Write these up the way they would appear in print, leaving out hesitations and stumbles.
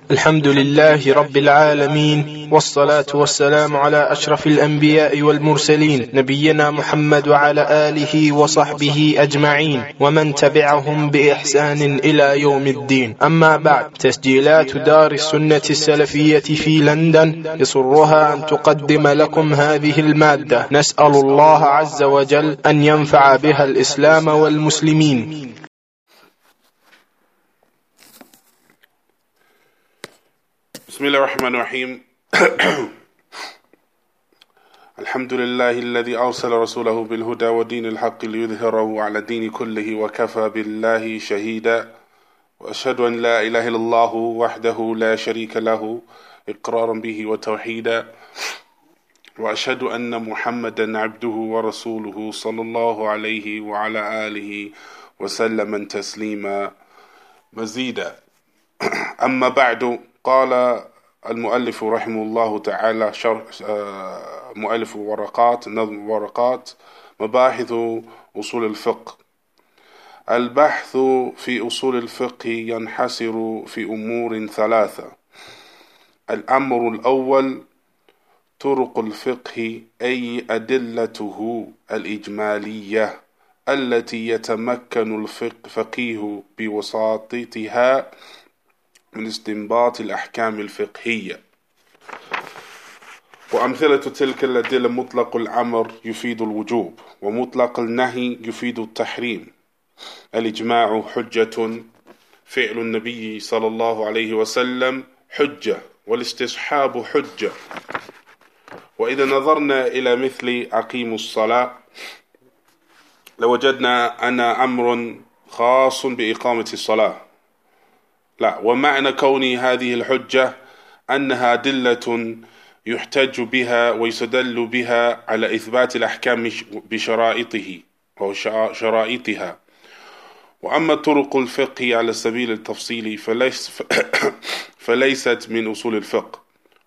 الحمد لله رب العالمين، والصلاة والسلام على أشرف الأنبياء والمرسلين، نبينا محمد وعلى آله وصحبه أجمعين ومن تبعهم بإحسان إلى يوم الدين. أما بعد، تسجيلات دار السنة السلفية في لندن يسرها أن تقدم لكم هذه المادة. نسأل الله عز وجل أن ينفع بها الإسلام والمسلمين. بسم الله الرحمن الرحيم. الحمد لله الذي أرسل رسوله بالهدى ودين الحق ليظهره على الدين كله وكفى بالله شهيدا، وأشهد أن لا إله إلا الله وحده لا شريك له إقرارا به وتوحيدا، وأشهد أن محمدا عبده ورسوله صلى الله عليه وعلى آله وسلم تسليما مزيدا. أما بعد، قال المؤلف رحمه الله تعالى مؤلف ورقات نظم ورقات مباحث أصول الفقه. البحث في أصول الفقه ينحصر في أمور ثلاثة. الأمر الأول طرق الفقه، أي أدلته الإجمالية التي يتمكن الفقيه بواسطتها من استنباط الأحكام الفقهية. وأمثلة تلك الأدلة: مطلق الأمر يفيد الوجوب، ومطلق النهي يفيد التحريم. الإجماع حجة، فعل النبي صلى الله عليه وسلم حجة، والاستصحاب حجة. وإذا نظرنا إلى مثل أقيموا الصلاة لوجدنا أن أمر خاص بإقامة الصلاة. لا، ومعنى كون هذه الحجة أنها أدلة يحتج بها ويستدل بها على إثبات الأحكام بشرائطه أو شرائطها. وأما طرق الفقه على سبيل التفصيل فليست من أصول الفقه،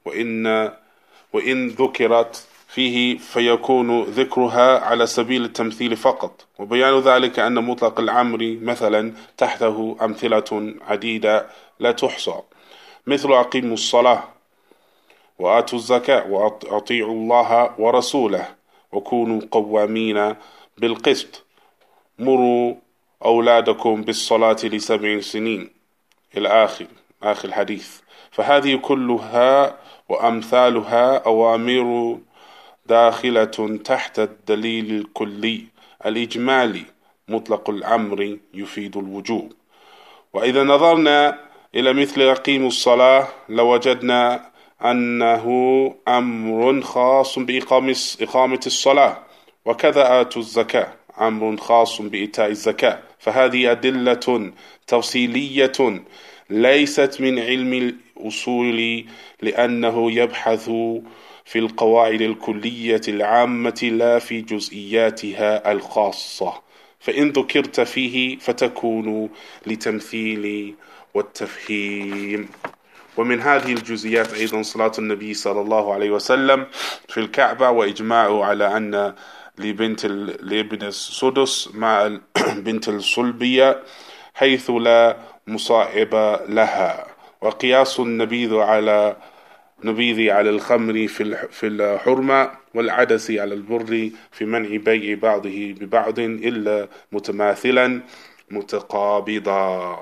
وإن ذكرت فيه فيكون ذكرها على سبيل التمثيل فقط. وبيان ذلك أن مطلق الأمر مثلا تحته أمثلة عديدة لا تحصى، مثل أقيموا الصلاة وآتوا الزكاة وأطيعوا الله ورسوله وكونوا قوامين بالقسط، مروا أولادكم بالصلاة ل7 سنين إلى آخر الحديث. فهذه كلها وأمثالها أوامر داخلة تحت الدليل الكلي الإجمالي مطلق الأمر يفيد الوجوب. وإذا نظرنا إلى مثل أقيموا الصلاة لوجدنا أنه أمر خاص بإقامة الصلاة، وكذا آتوا الزكاة أمر خاص بإيتاء الزكاة. فهذه أدلة تفصيلية ليست من علم الأصول، لأنه يبحث في القواعد الكلية العامة لا في جزئياتها الخاصة، فإن ذكرت فيه فتكون لتمثيل والتفهيم. ومن هذه الجزئيات أيضا صلاة النبي صلى الله عليه وسلم في الكعبة، وإجماعه على أن لابن السدس مع بنت الصلبية حيث لا مصاحب لها، وقياس النبيذ على الخمر في الحرمة، والعدس على البر في منع بيع بعضه ببعض إلا متماثلا متقابضا.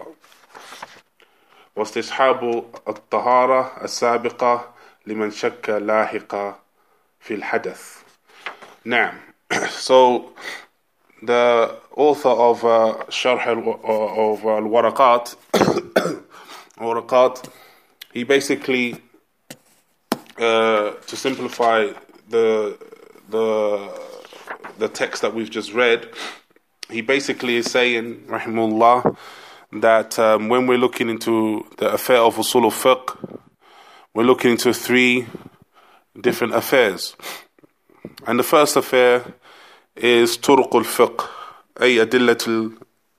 واستصحاب الطهارة السابقة لمن شك لاحق في الحدث. نعم. So the author of Sharh of Al-Waraqat he basically to simplify the text that we've just read, he basically is saying, rahimahullah, that when we're looking into the affair of usul al-fiqh, we're looking into 3 different affairs. And the first affair is turuq al-fiqh, ay adillatul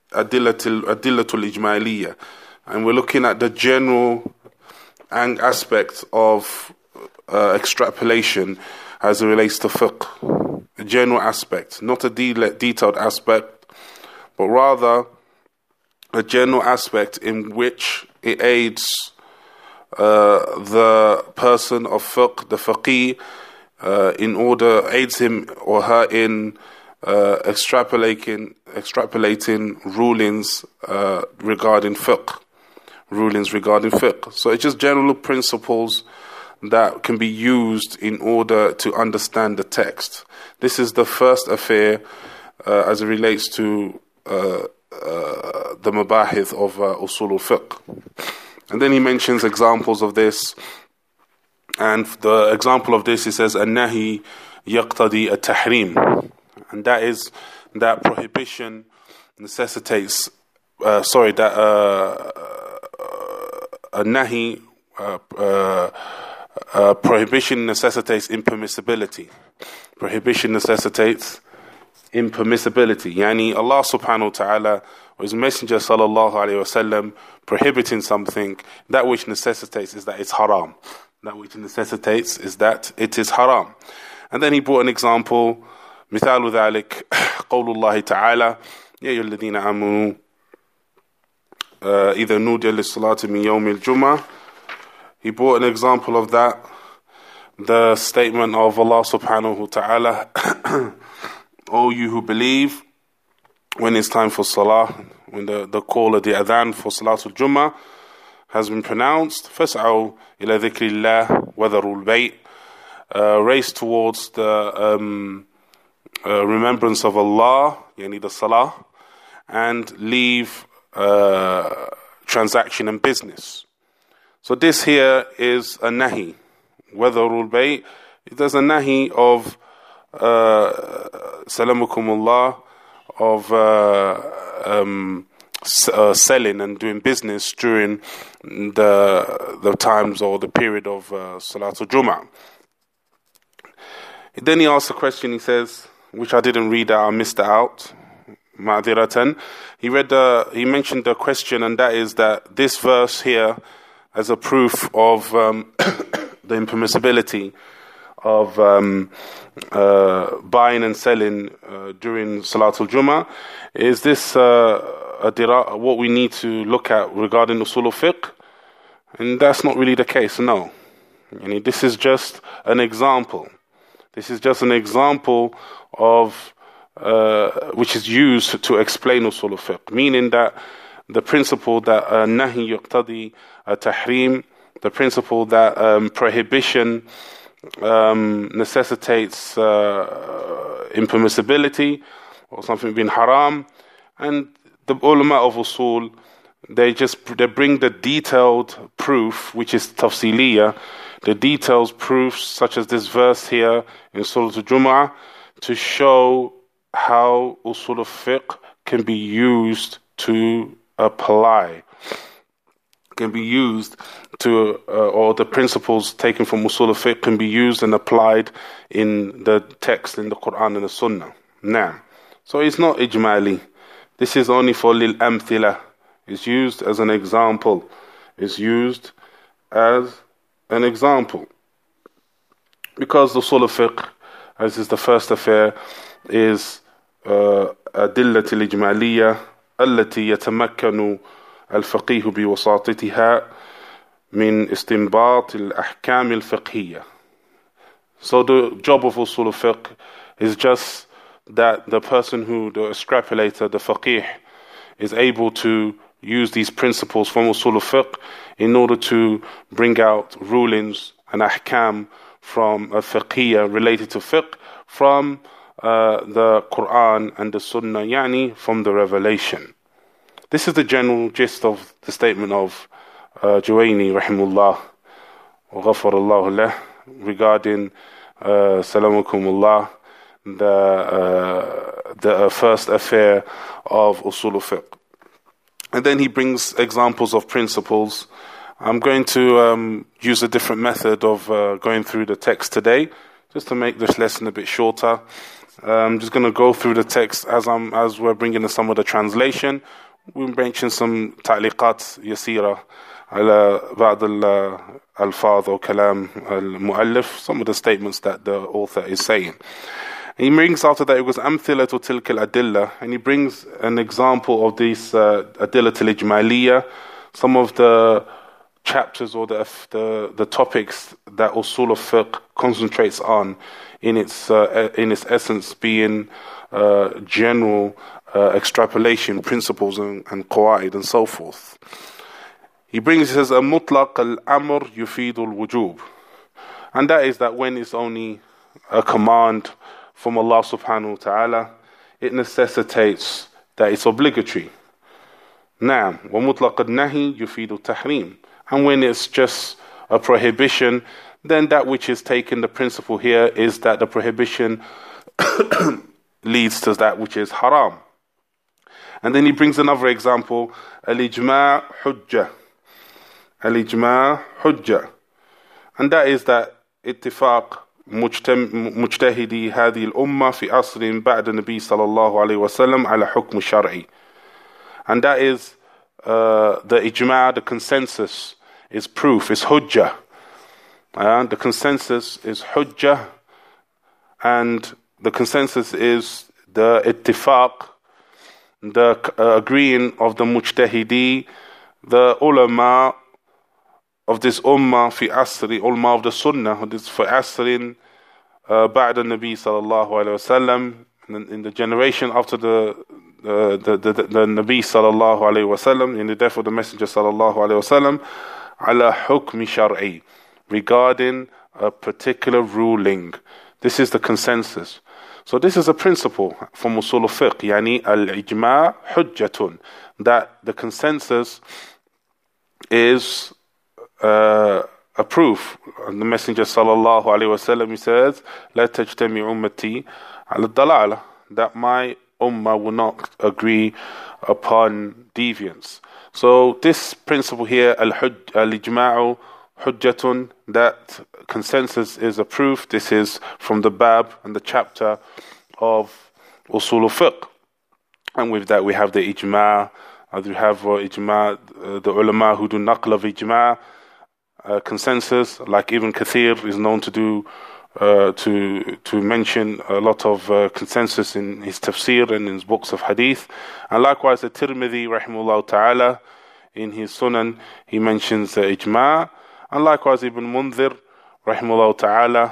ijmaliyah, and we're looking at the general aspect of extrapolation as it relates to fiqh, a general aspect, not a detailed aspect, but rather a general aspect in which it aids the person of fiqh, the faqih, in order aids him or her in extrapolating rulings regarding fiqh. So it's just general principles that can be used in order to understand the text. This is the first affair as it relates to the mabahith of usul al-fiqh. And then he mentions examples of this. And the example of this, he says, النهي يقتضي التحريم. And that is that prohibition necessitates, النهي prohibition necessitates impermissibility. Prohibition necessitates impermissibility. Yani Allah subhanahu wa ta'ala or His Messenger sallallahu alayhi wa sallam prohibiting something, that which necessitates is that it's haram. That which necessitates is that it is haram. And then he brought an example, مثال ذلك قول الله تعالى يا أيها الذين آمنوا إذا نودي للصلاة من يوم الجمعة. He brought an example of that, the statement of Allah subhanahu wa ta'ala, O you who believe, when it's time for salah, when the call of the adhan for salatul jummah has been pronounced, فَاسْعَوْا إِلَى ذِكْرِ اللَّهِ وَذَرُوا الْبَيْءِ, race towards the remembrance of Allah, yani the salah, and leave transaction and business. So this here is a nahi. وَذَرُوا الْبَيْءِ, there's a nahi of salamukumullah, of selling and doing business during the times or the period of Salatul Jum'ah. Then he asks a question, he says, which I didn't read out, I missed it out, ma'diratan. He mentioned the question, and that is that this verse here, as a proof of the impermissibility of buying and selling during Salatul Jummah, is this what we need to look at regarding usul al-fiqh? And that's not really the case, no. This is just an example. This is just an example of which is used to explain usul al-fiqh, meaning that the principle that nahi yuqtadi tahrim, the principle that prohibition necessitates impermissibility or something being haram, and the ulama of usul, they bring the detailed proof, which is tafsiliyah, the details proofs such as this verse here in Surah Al-Jumu'ah, to show how usul al-fiqh can be used to apply, can be used to, or the principles taken from usul al-fiqh can be used and applied in the text, in the Quran and the Sunnah. Now, so it's not ijmali. This is only for lil amthila. It's used as an example. It's used as an example. Because the usul al-fiqh, as is the first affair, is أدلة الإجمالية التي يتمكن الفقيه بواسطتها من استنباط الأحكام الفقهية. So the job of usul al-fiqh is just that the person who, the extrapolator, the faqih, is able to use these principles from usul al-fiqh in order to bring out rulings and ahkam from a fiqhiyya related to fiqh from the Quran and the Sunnah, yani from the revelation. This is the general gist of the statement of Juwayni rahimullah wa ghafarallahu lah regarding salamukumullah, the first affair of usul al-fiqh. And then he brings examples of principles. I'm going to use a different method of going through the text today, just to make this lesson a bit shorter. I'm just going to go through the text as we're bringing in some of the translation. We'll mention some ta'liqat yasira ala ba'd al-alfaz or kalam al-mu'allif, some of the statements that the author is saying. And he brings after that, it was amthilatu tilka al-adilla, and he brings an example of these adillat al-ijmaliyah, some of the chapters or the topics that usul of fiqh concentrates on in its essence being general extrapolation principles and qawaid and so forth. He says, mutlaq al-amr yufidu al-wujub. And that is that when it's only a command from Allah subhanahu wa ta'ala, it necessitates that it's obligatory. Naam, wa mutlaq al-nahi yufidu al-tahrim. And when it's just a prohibition, then that which is taken, the principle here is that the prohibition leads to that which is haram. And then he brings another example, al-ijma' hujjah. Al-ijma' hujjah. And that is that اتفاق مجتهدي هذه الأمة في عصر بعد النبي صلى الله عليه وسلم على حكم شرعي. And that is the ijma', the consensus is proof, is hujjah. The consensus is hujjah, and the consensus is the ittifaq, the agreeing of the mujtahidi, the ulama of this ummah fi asri, ulama of the sunnah, this for asrin ba'da nabi sallallahu alayhi wasallam, in the generation after the nabi sallallahu alayhi wasallam, in the death of the messenger sallallahu alayhi wasallam, ala hukmi shar'i, regarding a particular ruling. This is the consensus. So this is a principle from usul al-fiqh, yani al-ijma' hujjatun, that the consensus is a proof. And the Messenger sallallahu alaihi wasallam, he says, "La tajtami ummati ala dalala," that my ummah will not agree upon deviance. So this principle here, al-ijma'u hujjatun, that consensus is a proof. This is from the bab and the chapter of usul al-fiqh. And with that we have the ijma', we have ijma', the ulama who do naql of ijma', consensus, like Ibn Kathir is known to do, to mention a lot of consensus in his tafsir and in his books of hadith. And likewise the Tirmidhi rahimahullah ta'ala, in his sunan, he mentions ijma'. And likewise Ibn Mundhir rahimahullah ta'ala,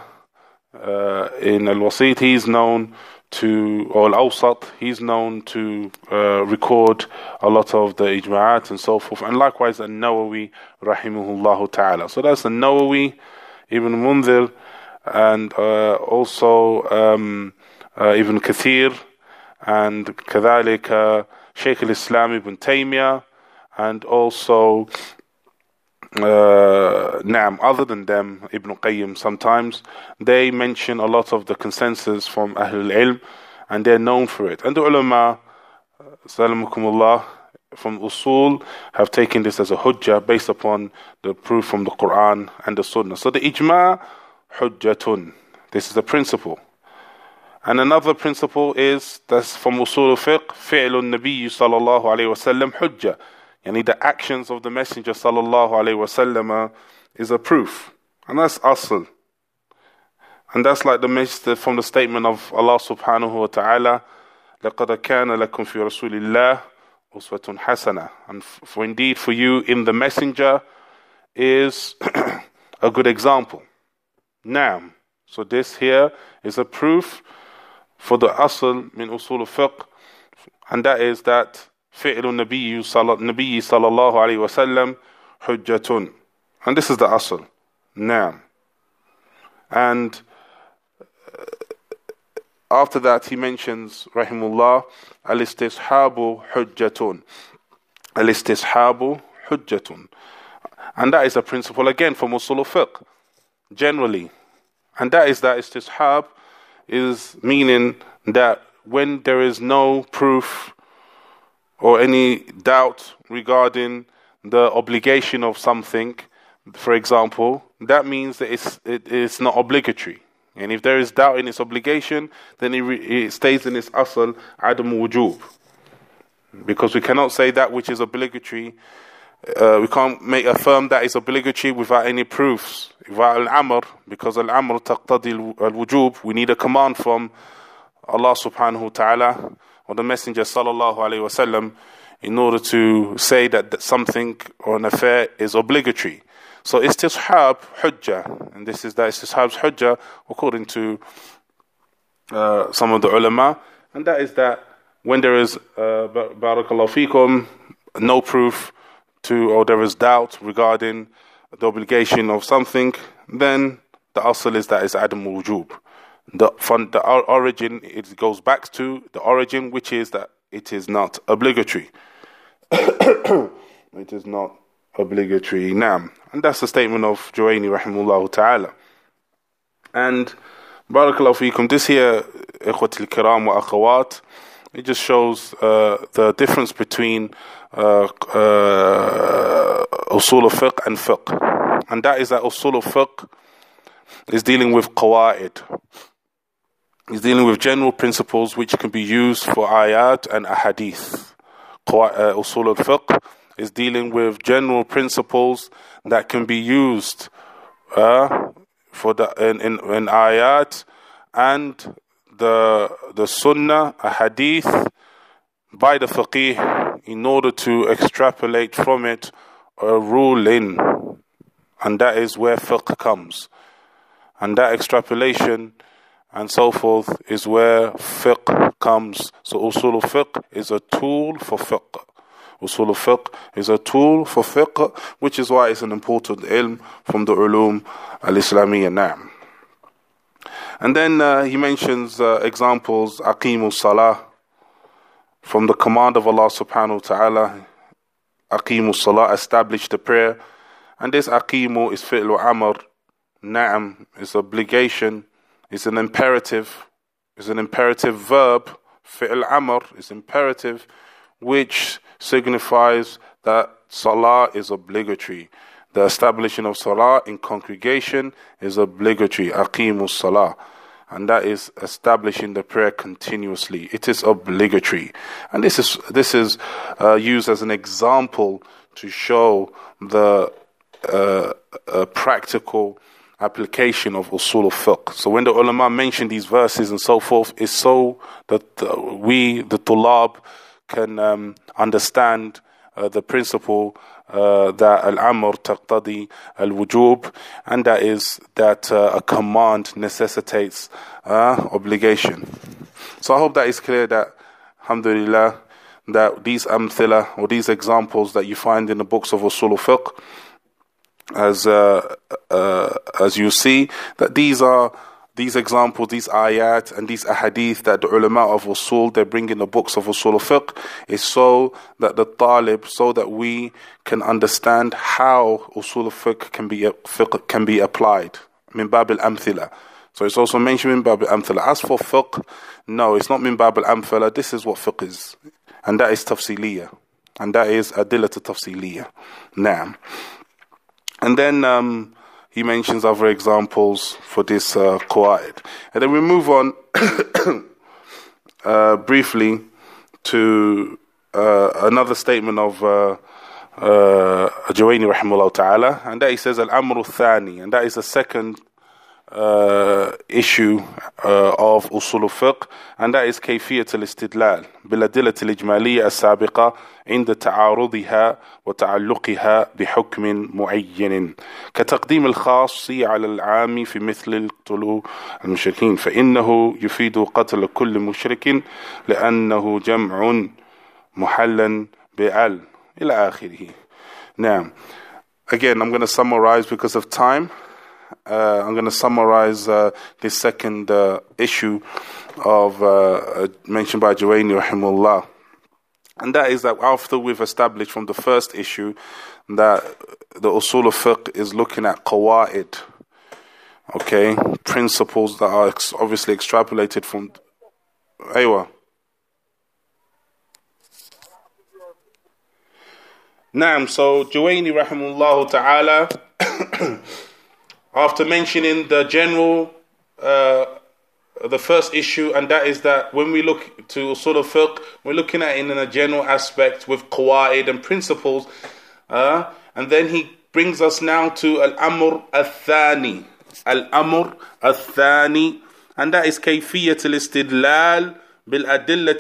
in al-Wasit, he's known to, or al-Awsat, he's known to record a lot of the ijma'at and so forth. And likewise an-Nawawi rahimahullah ta'ala. So that's an-Nawawi, Ibn Mundhir, and also Ibn Kathir, and كذلك Shaykh al-Islam Ibn Taymiyyah, and also other than them, Ibn Qayyim sometimes, they mention a lot of the consensus from Ahlul Ilm, and they're known for it. And the ulama, salamukumullah, from usul, have taken this as a hujjah based upon the proof from the Quran and the Sunnah. So the ijma' hujjatun, this is the principle. And another principle is, that's from usul al-fiqh, fi'lun nabiyyi sallallahu alayhi wa sallam hujjah. Yani the actions of the Messenger sallallahu alayhi wasallam is a proof, and that's asl. And that's like from the statement of Allah subhanahu wa ta'ala, لَقَدْ كَانَ لَكُمْ فِي رَسُولِ اللَّهِ أُسْوَةٌ حَسَنَةٌ. And for indeed for you in the Messenger is a good example. Naam. So this here is a proof for the asl min usul al-fiqh, and that is that فعل النبي صلى الله عليه وسلم حجة. And this is the asl. Naam. And after that he mentions, rahimullah, al-istishabu hujjatun. Al-istishabu hujjatun. And that is a principle again from usul al-fiqh, generally. And that is that istishab is meaning that when there is no proof or any doubt regarding the obligation of something, for example, that means that it's not obligatory. And if there is doubt in its obligation, then it stays in its asl, adam wujub. Because we cannot say that which is obligatory, we can't affirm that is obligatory without any proofs, without al-amr, because al-amr taqtadi al-wujub. We need a command from Allah subhanahu wa ta'ala or the Messenger sallallahu alayhi wasallam in order to say that something or an affair is obligatory. So istishab hujjah, and this is that istishab's hujjah according to some of the ulama, and that is that when there is barakallahu fikum no proof to, or there is doubt regarding the obligation of something, then the asl is that it's adam wujub. The origin, it goes back to the origin, which is that it is not obligatory. It is not obligatory. Naam. And that's the statement of Juwayni rahimahullah ta'ala. And barakallahu fikum, this here, ikhwati al-kiram wa akhawat, it just shows the difference between usul al-fiqh and fiqh. And that is that usul al-fiqh is dealing with qawaid. It's dealing with general principles which can be used for ayat and ahadith. Usul al-fiqh is dealing with general principles that can be used for in ayat and the sunnah, ahadith, by the faqih in order to extrapolate from it a ruling. And that is where fiqh comes. And that extrapolation and so forth is where fiqh comes. So usul al-fiqh is a tool for fiqh. Usul al-fiqh is a tool for fiqh, which is why it's an important ilm from the ulum al-Islamiyya. Na'am. And then he mentions examples, aqimu salah, from the command of Allah subhanahu wa ta'ala, aqimu salah, establish the prayer. And this aqimu is fi'lu amr, na'am, is obligation, is an imperative verb. Fi'l amr is imperative, which signifies that salah is obligatory. The establishing of salah in congregation is obligatory. Aqimu salah. And that is establishing the prayer continuously. It is obligatory. And this is used as an example to show the practical application of usul al-fiqh. So when the ulama mention these verses and so forth, it's so that we, the tulab, can understand the principle that al-amr taqtadi al-wujub, and that is that a command necessitates obligation. So I hope that is clear, that alhamdulillah, that these amthila, or these examples that you find in the books of usul al-fiqh, as you see, that these examples, these ayat and these ahadith that the ulama of usul, they bring in the books of usul al-fiqh, is so that the talib, so that we can understand how usul al-fiqh can be applied. Min bab al-amthila. So it's also mentioned min bab al-amthila. As for fiqh, no, it's not min bab al-amthila. This is what fiqh is, and that is tafsiliyah, and that is adillat tafsiliyah. Naam. And then he mentions other examples for this qawaid. And then we move on briefly to another statement of Juwayni rahimahullah ta'ala, and that he says al-amru thani, and that is the second issue of usul al-fiqh, and that is كيفية الاستدلال بالأدلة الإجمالية السابقة عند تعارضها وتعلقها بحكم معين كتقديم الخاص على العام في مثل القتل المشركين فإنه يفيد قتل كل مشرك لأنه جمع محلا بأل إلى آخره. Now, again, I'm going to summarize because of time. I'm going to summarize this second issue of mentioned by Juwayni rahimahullah, and that is that after we've established from the first issue that the usul of fiqh is looking at qawaid, okay, principles that are obviously extrapolated from aywa. Naam, so Juwayni rahimahullah ta'ala, after mentioning the general, the first issue, and that is that when we look to usul al-fiqh, we're looking at it in a general aspect with qawaid and principles, and then he brings us now to al-amr al-thani, and that is كيفية الاستدلال بالأدلة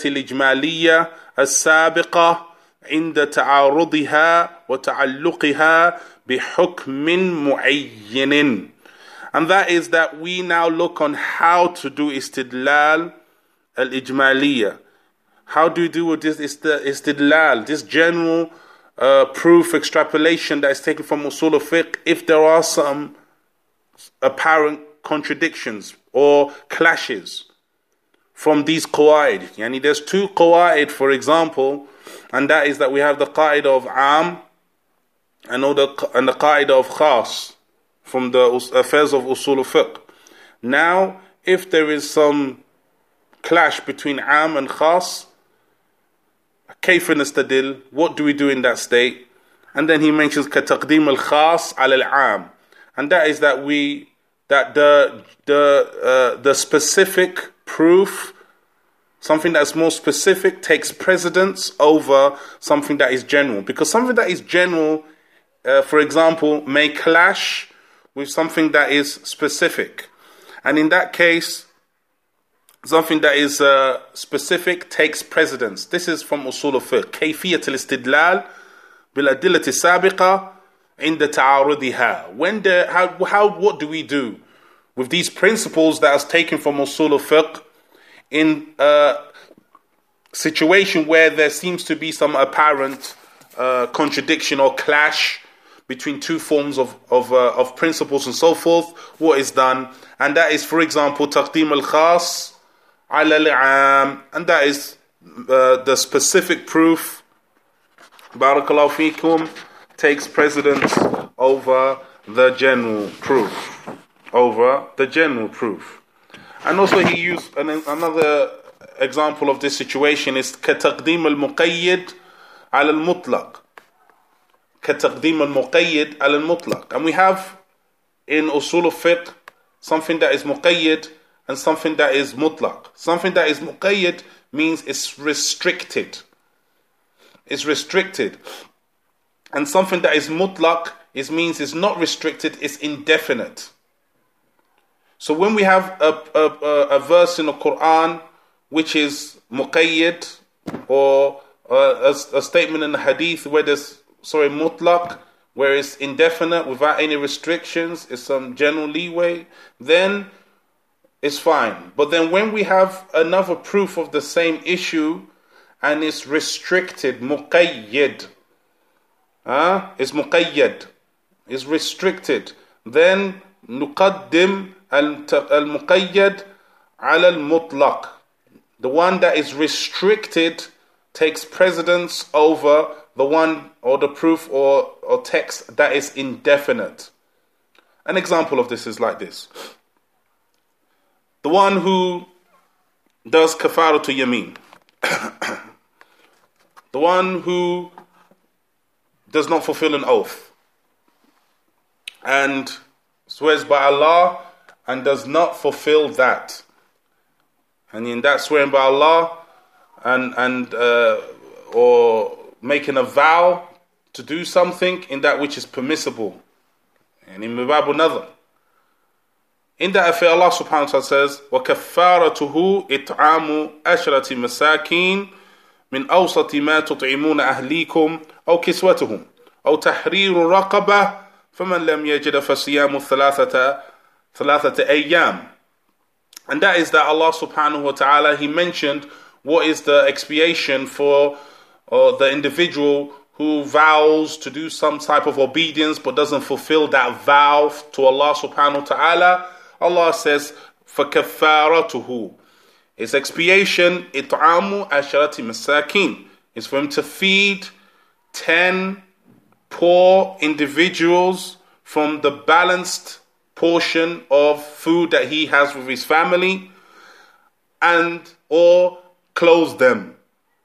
الإجمالية السابقة عند تعارضها وتعلقها بحكم معين. And that is that we now look on how to do istidlal al-ijmaliyah. How do you do with this istidlal, this general proof extrapolation that is taken from usul al-fiqh, if there are some apparent contradictions or clashes from these qawaid. Yani there's two qawaid, for example, and that is that we have the qaida of am and the qaida of khas from the affairs of usul al-fiqh. Now, if there is some clash between am and khas, كيف نستدل? What do we do in that state? And then he mentions كتقديم الخاص على العام, and that is that the specific proof, something that's more specific, takes precedence over something that is general, because something that is general, for example, may clash with something that is specific, and in that case, something that is specific takes precedence. This is from usul al-fiqh. كيفية الاستدلال بالأدلة السابقة عند تعارضها. What do we do with these principles that is taken from usul al-fiqh in a situation where there seems to be some apparent contradiction or clash between two forms of principles and so forth? What is done? And that is, for example, تقديم الخاص على العام, and that is the specific proof, barakallahu fikum, takes precedence over the general proof. And also he used another example of this situation is كتقديم المقيد على المطلق. كتقديم المقيد على المطلق. And we have in usul al-fiqh something that is muqayyid and something that is mutlaq. Something that is muqayyid means it's restricted. And something that is mutlaq means it's not restricted, it's indefinite. So when we have a verse in the Quran which is muqayyid, or a statement in the hadith where there's mutlaq, where it's indefinite without any restrictions, it's some general leeway, then it's fine. But then when we have another proof of the same issue and it's restricted, muqayyid, it's muqayyad, it's restricted, then nuqaddim al-muqayyad ala al-mutlaq. The one that is restricted takes precedence over the one or the proof or text that is indefinite. An example of this is like this. The one who does kafaratu yameen, the one who does not fulfill an oath and swears by Allah and does not fulfill that, and in that swearing by Allah and or making a vow to do something in that which is permissible, and in mibab another. In that affair, Allah subhanahu wa ta'ala says, وَكَفَّارَتُهُ إِطْعَامُ أَشْرَةِ مَسَاكِينَ مِنْ أَوْسَطِ مَا تُطْعِمُونَ أَهْلِيكُمْ أَوْ كِسْوَتُهُمْ أَوْ تَحْرِيرُ رَقَبَةٍ فَمَنْ لَمْ يَجِدَ فَصِيَامُ ثَلَاثَةِ أَيَّامٍ. And that is that Allah subhanahu wa ta'ala, He mentioned what is the expiation for the individual who vows to do some type of obedience but doesn't fulfill that vow to Allah subhanahu wa ta'ala. Allah says, فَكَفَّارَتُهُ, its expiation, إِطْعَامُ أَشْرَةِ مَسَاكِينَ, is for him to feed 10 poor individuals from the balanced portion of food that he has with his family, and or clothe them,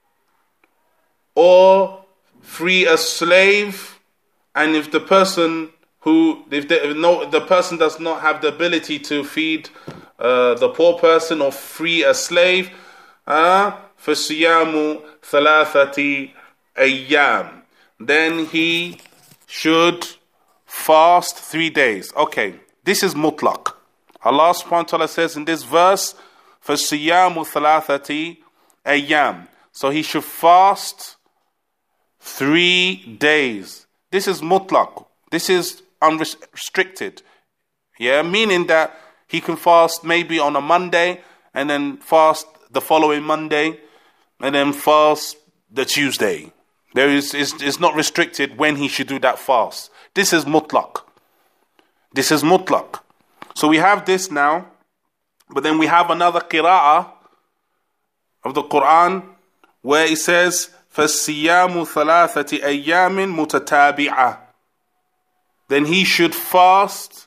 or free a slave. And if the person the person does not have the ability to feed the poor person or free a slave, فَصِيَامُ ثَلَاثَةِ أَيَّامٍ, then he should fast 3 days. Okay, this is mutlaq. Allah subhanahu wa ta'ala says in this verse, فَصِيَامُ ثَلَاثَةِ أَيَّامٍ, so he should fast 3 days. This is mutlaq. This is unrestricted. Yeah, meaning that he can fast maybe on a Monday and then fast the following Monday and then fast the Tuesday. It's not restricted when he should do that fast. This is mutlaq. This is mutlaq. So we have this now, but then we have another qira'ah of the Quran where it says, فَالسِّيَامُ ثَلَاثَةِ أَيَّامٍ مُتَتَابِعَةٍ. Then he should fast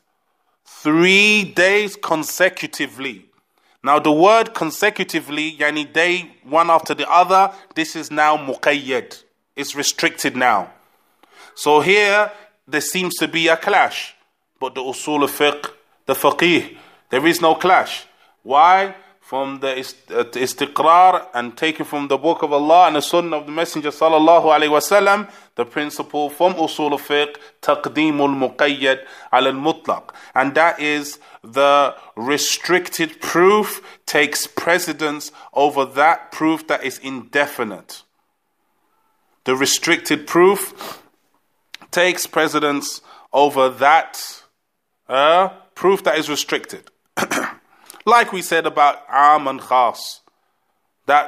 3 days consecutively. Now the word consecutively, yani day one after the other, this is now muqayyad. It's restricted now. So here there seems to be a clash. But the usul al-fiqh, the faqih, there is no clash. Why? From the istiqrar and taken from the book of Allah and the sunnah of the Messenger sallallahu alaihi wasallam, the principle from usul al-fiqh, taqdeemul muqayyad ala al-mutlaq. And that is the restricted proof takes precedence over that proof that is indefinite. The restricted proof takes precedence over that proof that is restricted. Like we said about am and khas. That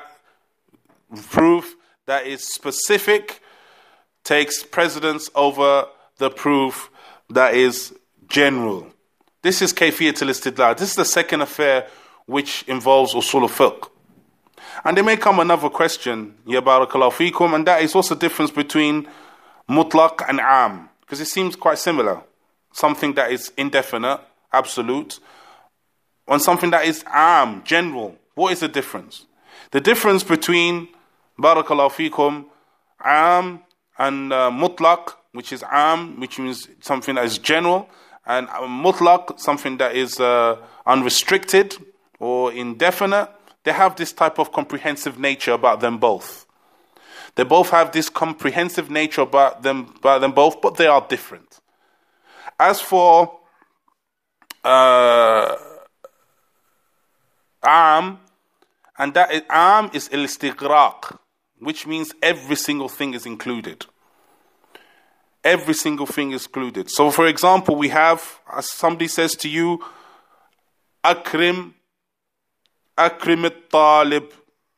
proof that is specific takes precedence over the proof that is general. This is kayfiyat al-istidlal. This is the second affair which involves usul al-fiqh. And there may come another question, ya barakallahu feekum, and that is what's the difference between mutlaq and am? Because it seems quite similar. Something that is indefinite, absolute, on something that is am, general. What is the difference? The difference between barakallahu feekum, am and mutlaq, which is am, which means something that is general, and mutlaq, something that is unrestricted or indefinite. They have this type of comprehensive nature about them both. They both have this comprehensive nature about them both, but they are different. As for am, and that is, am is al-istighraq, which means every single thing is included. Every single thing is included. So for example, we have, as somebody says to you, akrim al-talib,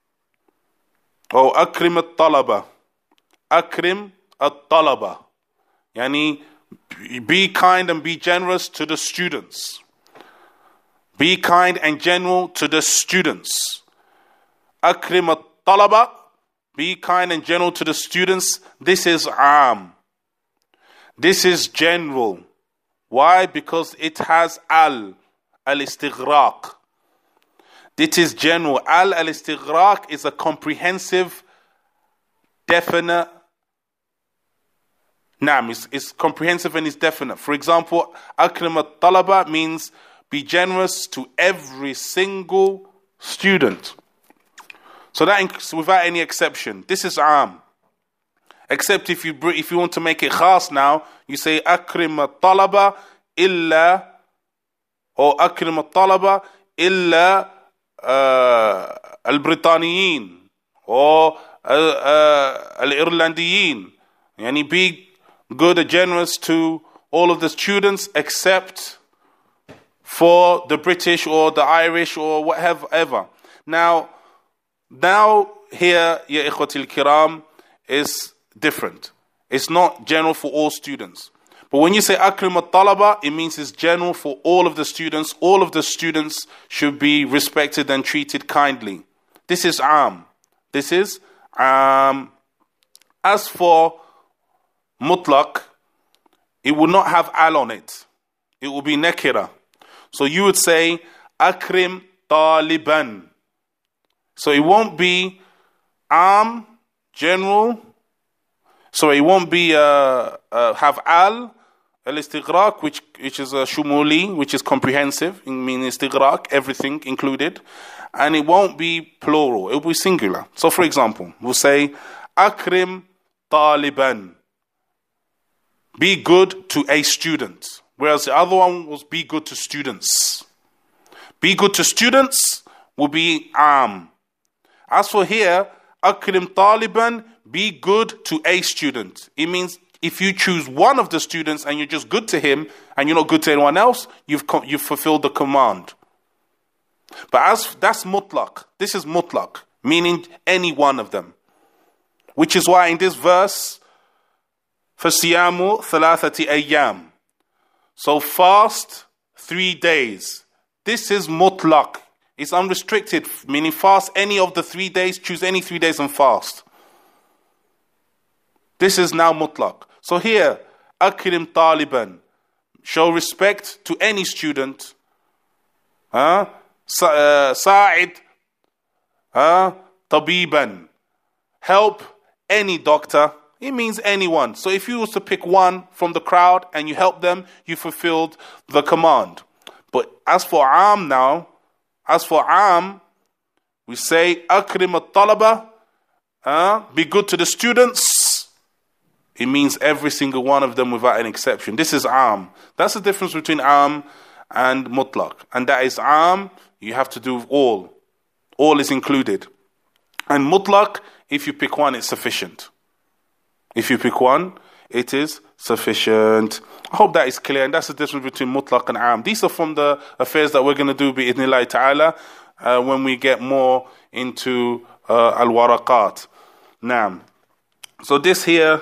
or akrim al-talaba. Akrim al-talaba. Yani, be kind and be generous to the students. Be kind and general to the students. Akrim al-talaba. Be kind and gentle to the students. This is am. This is general. Why? Because it has al-istighraq. It is general. Al-istighraq is a comprehensive, definite. Naam, it's comprehensive and it's definite. For example, akrim al-talaba means be generous to every single student. So that without any exception. This is am. Except if you want to make it khas now, you say akrim al-talaba illa, or akrim al-talaba illa al-Britaniyin, or al-Irlandiyin. Yani be good and generous to all of the students except for the British or the Irish or whatever. Now here, ya ikhwatil kiram, is different. It's not general for all students. But when you say akrim al-talaba, it means it's general for all of the students. All of the students should be respected and treated kindly. This is am. This is am. As for mutlaq, it will not have al on it. It will be nakira. So you would say akrim taliban. So it won't be am, general. So it won't be have al-istighraq, which is a shumuli, which is comprehensive, meaning istighraq, everything included. And it won't be plural, it will be singular. So for example, we'll say akrim taliban. Be good to a student. Whereas the other one was be good to students. Be good to students will be am. As for here, akrim taliban, be good to a student. It means If you choose one of the students and you're just good to him and you're not good to anyone else, you've fulfilled the command. But as that's mutlaq, this is mutlaq, meaning any one of them. Which is why in this verse, فَصِيَامُ ثَلَاثَةِ أَيَّامٍ, so fast 3 days. This is mutlaq. It's unrestricted, meaning fast any of the 3 days, choose any 3 days and fast. This is now mutlaq. So here, akrim taliban, show respect to any student. Sa'id tabiban, help any doctor. It means anyone. So if you was to pick one from the crowd and you help them, you fulfilled the command. But as for am, we say akrim at-talaba, be good to the students. It means every single one of them without an exception. This is am. That's the difference between am and mutlaq. And that is am, you have to do all. All is included. And mutlaq, if you pick one, it's sufficient. If you pick one, it is sufficient. I hope that is clear. And that's the difference between mutlaq and am. These are from the affairs that we're going to do bi-idhnillahi ta'ala when we get more into al-waraqat. Naam. So this here,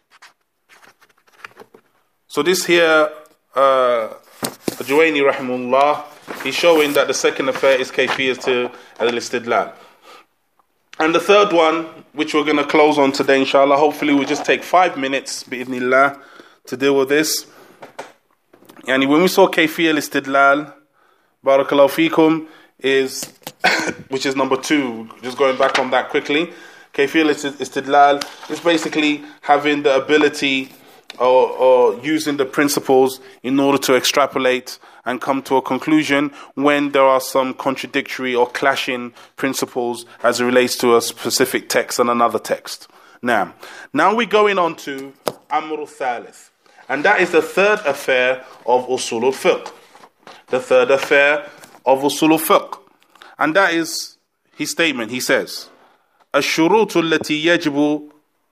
Juwayni rahimahullah, he's showing that the second affair is kayfiyah to al-istidlal. And the third one, which we're going to close on today, inshallah, hopefully we'll just take 5 minutes, bi'idhnillah, to deal with this. And when we saw kayfiyah al-istidlal, barakallahu feekum, is, which is number 2, just going back on that quickly, kayfiyah al-istidlal is basically having the ability or using the principles in order to extrapolate and come to a conclusion when there are some contradictory or clashing principles as it relates to a specific text and another text. Now we're going on to Amru Thalith, and that is the third affair of Usul al-Fiqh. The third affair of Usul al-Fiqh. And that is his statement. He says, الشروط التي يجب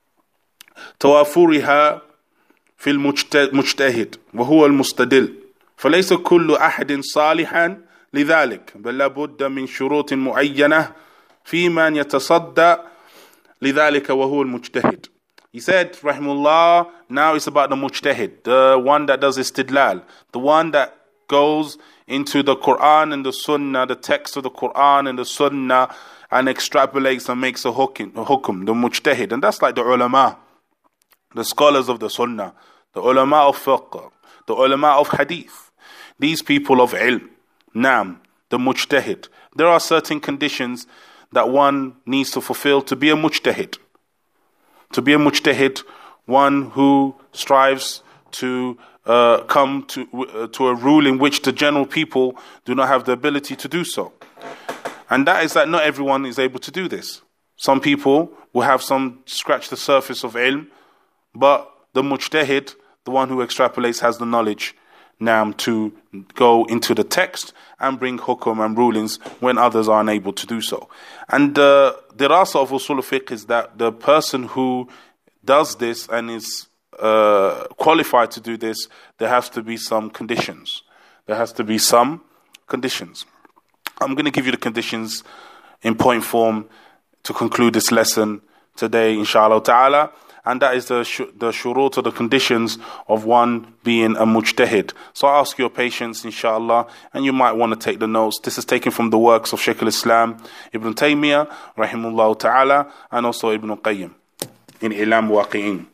توافرها في المجتهد وهو المستدل فليس كل أحد صالحا لذلك بل لابد من شروط معينة في من يتصدى لذلك وهو المجتهد. He said, rahimullah, now it's about the mujtahid, the one that does istidlal, the one that goes into the Quran and the Sunnah, the text of the Quran and the Sunnah, and extrapolates and makes a hukum, the mujtahid. And that's like the ulama, the scholars of the Sunnah, the ulama of fiqh, the ulama of hadith. These people of ilm, naam, the mujtahid. There are certain conditions that one needs to fulfill to be a mujtahid. To be a mujtahid, one who strives to come to a rule in which the general people do not have the ability to do so. And that is that not everyone is able to do this. Some people will have scratch the surface of ilm, but the mujtahid, the one who extrapolates, has the knowledge now to go into the text and bring hukum and rulings when others are unable to do so. And the dirasa of usul al-fiqh is that the person who does this and is qualified to do this, there has to be some conditions. There has to be some conditions. I'm going to give you the conditions in point form to conclude this lesson today, inshallah ta'ala. And that is the shurut, or the conditions of one being a mujtahid. So I ask your patience, inshallah, and you might want to take the notes. This is taken from the works of Shaykh al-Islam, Ibn Taymiyyah, rahimahullah ta'ala, and also Ibn Qayyim, in Ilam Waqi'in.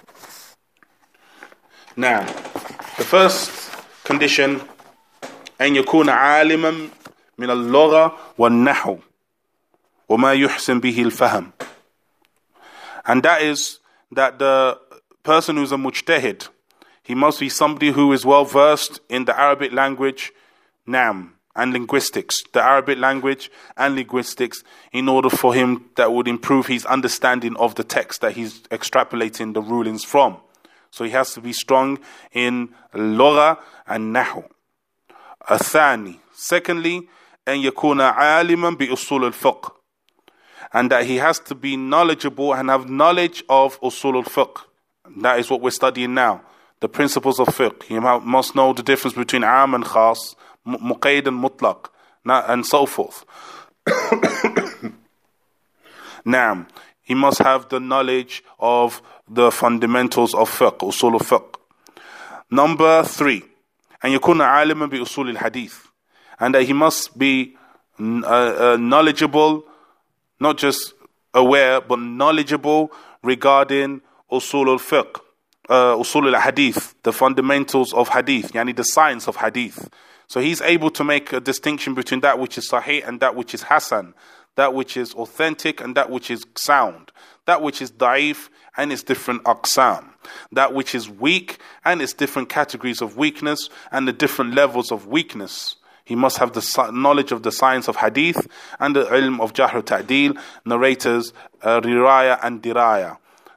Now, the first condition, أن يكون عالما من اللغة والنحو وما يحسن به الفهم. And that is that the person who's a mujtahid, he must be somebody who is well versed in the Arabic language, and linguistics, the Arabic language and linguistics, in order for him that would improve his understanding of the text that he's extrapolating the rulings from. So he has to be strong in lugha and nahu. Athani. Secondly, أن يكون عالما بأصول الفقه. And that he has to be knowledgeable and have knowledge of usul al-fiqh, That is what we're studying now. The principles of fiqh. You must know the difference between am and khas, muqayd and mutlaq, and so forth. Naam. He must have the knowledge of the fundamentals of fiqh, usul of fiqh. Number 3, أن يكون عالما بأصول الحديث, and that he must be knowledgeable, not just aware, but knowledgeable regarding usul al-fiqh, usul al-hadith, the fundamentals of hadith, yani the science of hadith. So he's able to make a distinction between that which is sahih and that which is hasan, that which is authentic and that which is sound, that which is da'if and its different aqsam, that which is weak and its different categories of weakness and the different levels of weakness. He must have the knowledge of the science of hadith and the ilm of jahr ta'dil, narrators, riwaya and diraya,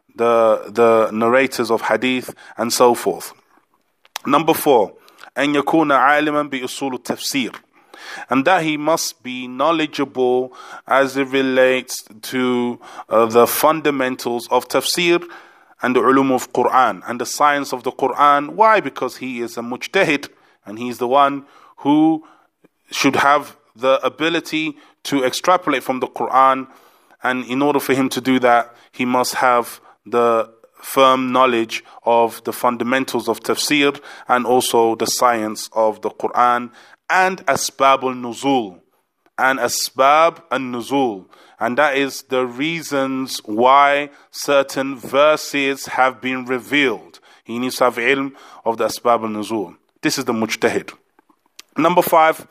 the narrators of hadith and so forth. Number 4, أن يكون عالما بأصول التفسير, and that he must be knowledgeable as it relates to the fundamentals of tafsir and the ulum of Quran and the science of the Quran. Why? Because he is a mujtahid and he is the one who should have the ability to extrapolate from the Quran, and in order for him to do that, he must have the firm knowledge of the fundamentals of tafsir and also the science of the Quran and asbab al-nuzul, and asbab al-nuzul, and that is the reasons why certain verses have been revealed. He needs to have ilm of the asbab al-nuzul. This is the mujtahid. Number 5,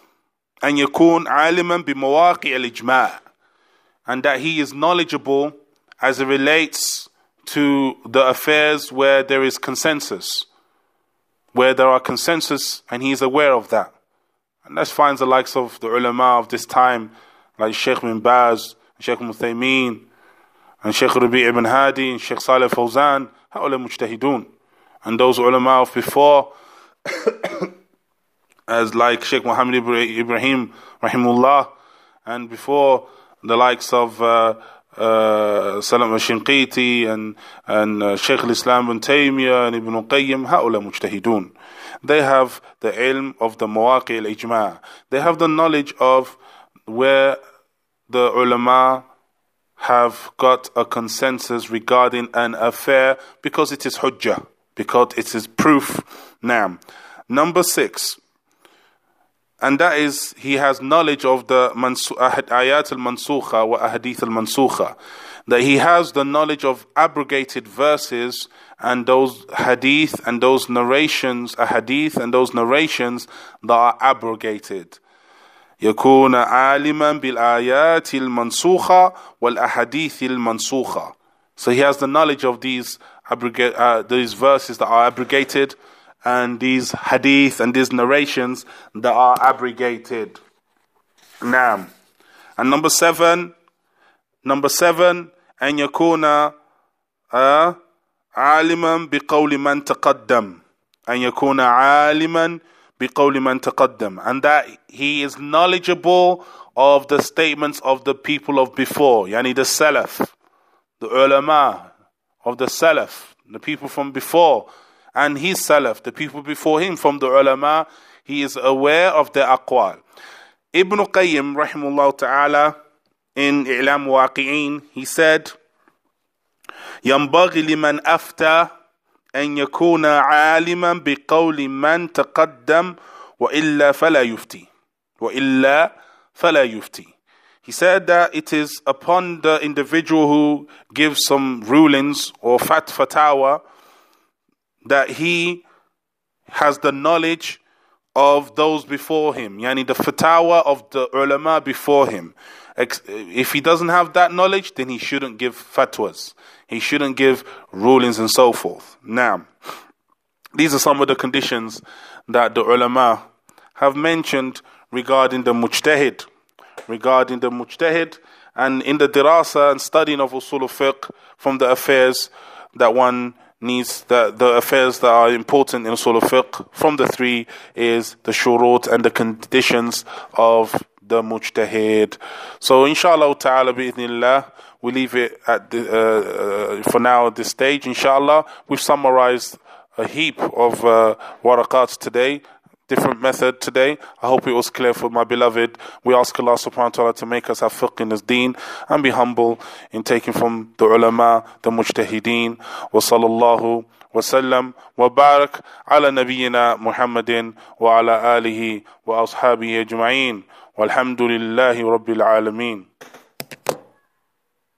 أن يكون عالما بمواقع الإجماع, and that he is knowledgeable as it relates to the affairs where there is consensus, where there are consensus, and he is aware of that. And that finds the likes of the ulama of this time, like Sheikh bin Baz, Sheikh Muthaymeen, and Sheikh Rabi' ibn Hadi, and Sheikh Saleh Fawzan. هؤلاء مجتهدون. And those ulama of before, as like Sheikh Muhammad Ibrahim rahimullah, and before the likes of Salam al-Shinqiti and Sheikh al-Islam ibn Taymiyyah and Ibn Qayyim, هؤلاء مجتهدون. They have the ilm of the mawaqi al-ijma'. They have the knowledge of where the ulama have got a consensus regarding an affair because it is hujjah, because it is proof. Now, number 6, and that is he has knowledge of the ayat al-mansukha wa ahadith al-mansukha, that he has the knowledge of abrogated verses and those hadith and those narrations, ahadith and those narrations that are abrogated. يكون عالما بالآيات المنسوخة والأحاديث المنسوخة. So he has the knowledge of these verses that are abrogated and these hadith and these narrations that are abrogated. Naam. And number 7, أن يكون عالما بقول من تقدم. أن يكون عالما بقول من تقدم. And that he is knowledgeable of the statements of the people of before, yani the Salaf, the ulama of the Salaf, the people from before, and his Salaf, the people before him from the ulama. He is aware of their aqwal. Ibn Qayyim rahimahullah ta'ala in I'lam Waqi'in, he said, ينبغي لمن أفتى أن يكون عالما بقول من تقدم وإلا فلا يفتي. He said that it is upon the individual who gives some rulings or fatawa that he has the knowledge of those before him, yani the fatawa of the ulama before him. If he doesn't have that knowledge, then he shouldn't give fatwas. He shouldn't give rulings and so forth. Now, these are some of the conditions that the ulama have mentioned regarding the mujtahid. And in the dirasa and studying of usul al-fiqh, from the affairs that one needs, the affairs that are important in usul al-fiqh, from the 3 is the shurut and the conditions of the mujtahid. So inshallah ta'ala bi'idhnillah, we leave it at for now at this stage. Inshallah, we've summarized a heap of waraqats today, different method today. I hope it was clear for my beloved. We ask Allah subhanahu wa ta'ala to make us have fiqh in his deen and be humble in taking from the ulama, the mujtahideen. Wa sallallahu wa sallam wa barak ala nabiyyina Muhammadin wa ala alihi wa ashabihi ajma'in. Walhamdulillahi rabbil alameen.